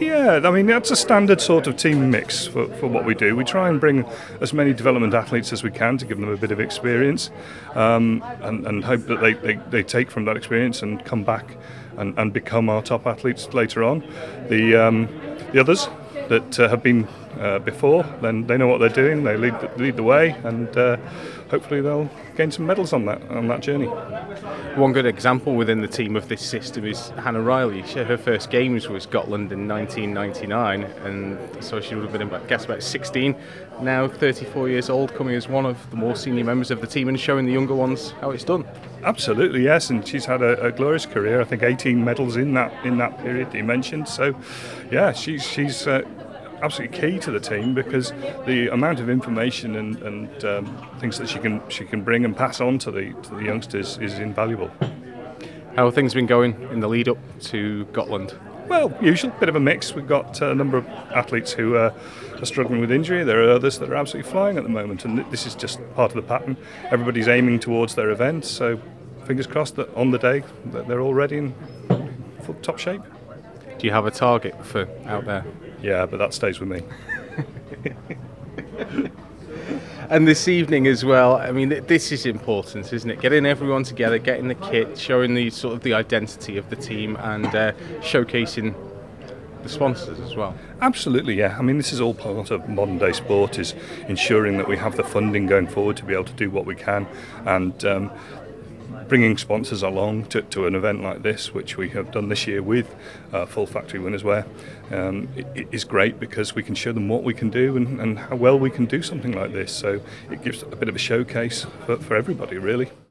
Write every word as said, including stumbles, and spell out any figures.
Yeah, I mean, that's a standard sort of team mix for, for what we do. We try and bring as many development athletes as we can to give them a bit of experience, um, and, and hope that they, they, they take from that experience and come back and, and become our top athletes later on. The, um, the others that uh, have been uh, before, then they know what they're doing, they lead the, lead the way, and uh, hopefully they'll gain some medals on that on that journey. One good example within the team of this system is Hannah Riley. She, her first games was Scotland in nineteen ninety-nine, and so she would have been, I guess, about sixteen. Now thirty-four years old, coming as one of the more senior members of the team and showing the younger ones how it's done. Absolutely, yes, and she's had a, a glorious career. I think eighteen medals in that in that period that you mentioned. So, yeah, she's she's. Uh, absolutely key to the team, because the amount of information and, and um, things that she can she can bring and pass on to the to the youngsters is invaluable. How have things been going in the lead up to Gotland? Well, usual, bit of a mix. We've got a number of athletes who uh, are struggling with injury. There are others that are absolutely flying at the moment, and this is just part of the pattern. Everybody's aiming towards their event, so fingers crossed that on the day that they're all ready in full top shape. Do you have a target for out there? Yeah, but that stays with me. And this evening as well, I mean, this is important, isn't it? Getting everyone together, getting the kit, showing the sort of the identity of the team, and uh, showcasing the sponsors as well. Absolutely, yeah. I mean, this is all part of modern day sport, is ensuring that we have the funding going forward to be able to do what we can, and um, bringing sponsors along to, to an event like this, which we have done this year with uh, Full Factory Winners Wear, um, it, it is great because we can show them what we can do and, and how well we can do something like this. So it gives a bit of a showcase for, for everybody, really.